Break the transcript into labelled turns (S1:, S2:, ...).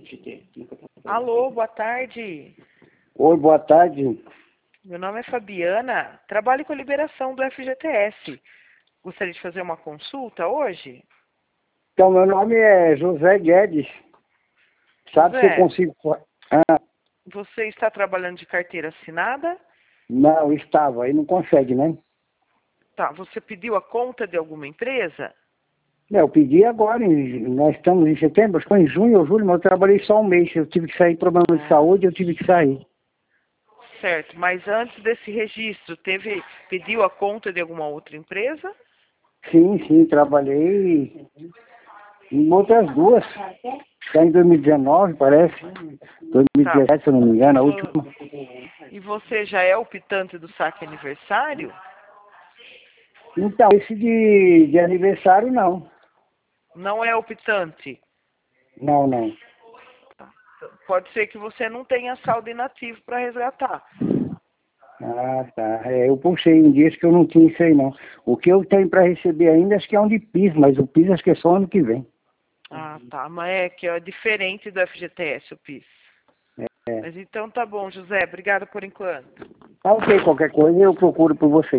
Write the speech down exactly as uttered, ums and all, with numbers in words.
S1: Alô, boa tarde.
S2: Oi, boa tarde.
S1: Meu nome é Fabiana, trabalho com a liberação do F G T S. Gostaria de fazer uma consulta hoje?
S2: Então, meu nome é José Guedes. Sabe
S1: José,
S2: se eu consigo... Ah,
S1: você está trabalhando de carteira assinada?
S2: não, estava. Aí não consegue, né?
S1: Tá, você pediu a conta de alguma empresa?
S2: Eu pedi agora, em- nós estamos em setembro, acho que foi em junho ou julho, mas eu trabalhei só um mês. Eu tive que sair, problema de
S1: Ah,
S2: saúde, eu tive que sair.
S1: certo, mas antes desse registro, teve, pediu a conta de alguma outra empresa?
S2: Sim, sim, trabalhei em outras duas. Está em dois mil e dezenove, parece.
S1: Tá.
S2: dois mil e dezessete, se eu não me engano, a
S1: Vo-
S2: última.
S1: E você já é optante do saque aniversário?
S2: Então, esse de, de aniversário, não.
S1: Não é optante.
S2: Não, não.
S1: Pode ser que você não tenha saldo inativo para resgatar.
S2: Ah, tá. É, eu puxei um dia acho que eu não tinha isso aí, não. O que eu tenho para receber ainda, acho que é um de PIS, mas o PIS acho que é só ano que vem.
S1: Ah, tá. Mas é que é diferente do F G T S, o PIS.
S2: É.
S1: Mas então tá bom, José. Obrigada por enquanto.
S2: Tá ok, qualquer coisa eu procuro por você.